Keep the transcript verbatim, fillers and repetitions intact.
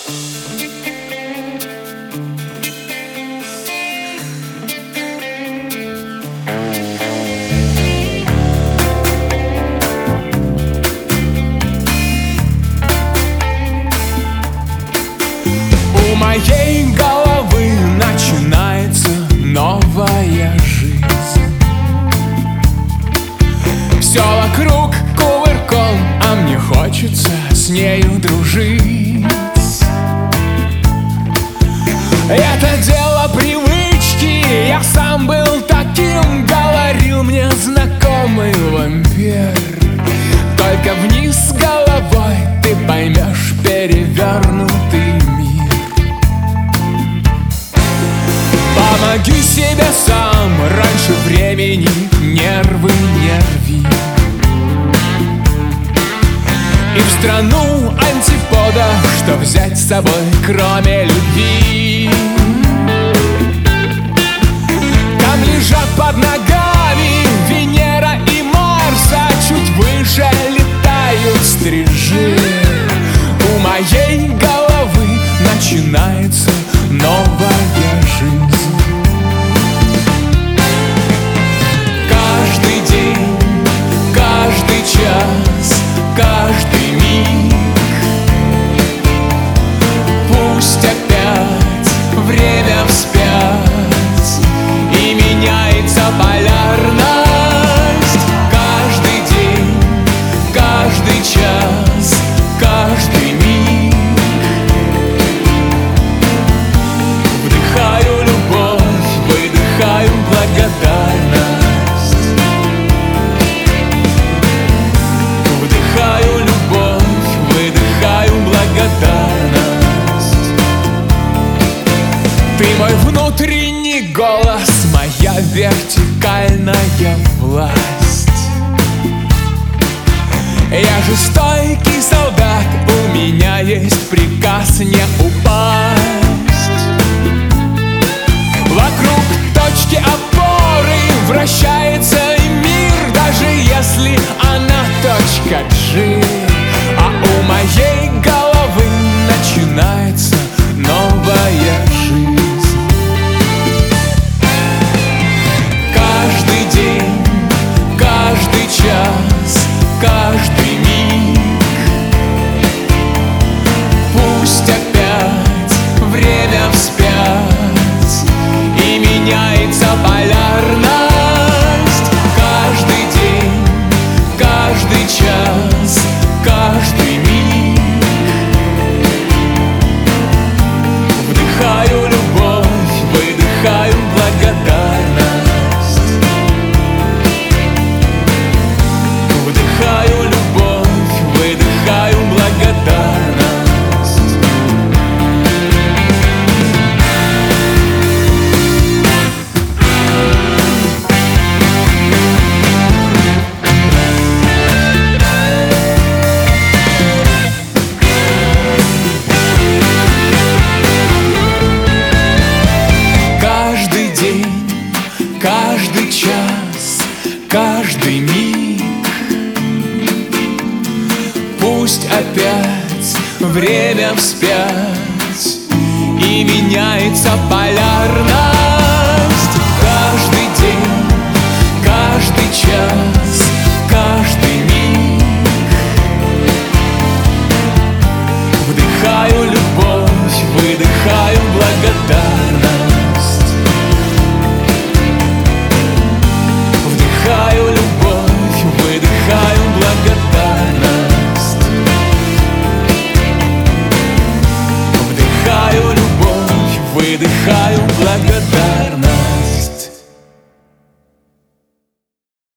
У моей головы начинается новая жизнь. Все вокруг кувырком, а мне хочется с нею дружить. Это дело привычки, я сам был таким, говорил мне знакомый вампир. Только вниз головой ты поймешь перевернутый мир. Помоги себе сам, раньше времени нервы не рви. И в страну антиподов что взять с собой, кроме любви? Там лежат под ногами Венера и Марс, а чуть выше летают стрижи. У моей головы начинается новая жизнь. Каждый день, каждый час, каждый миг, пусть опять время вспять и меняется полярность. Каждый день, каждый час, каждый миг вдыхаю любовь, выдыхаю благодарность. Вдыхаю любовь, выдыхаю благодарность. Ты мой внутренний голос, моя вертикальная власть. Я жестокий солдат, у меня есть приказ не упасть. Вокруг точки опоры вращается и мир, даже если она точка G. А у моей головы начинается новая жизнь. Каждый день, каждый час, каждый миг, пусть опять время вспять и меняется полярность. Каждый день, каждый час, каждый миг вдыхаю любовь, выдыхаю благодарность. Вдыхаю любовь, выдыхаю благодарность. Каждый день, каждый час, каждый миг, пусть опять время вспять и меняется полярность. Каждый день, каждый час, каждый миг вдыхаю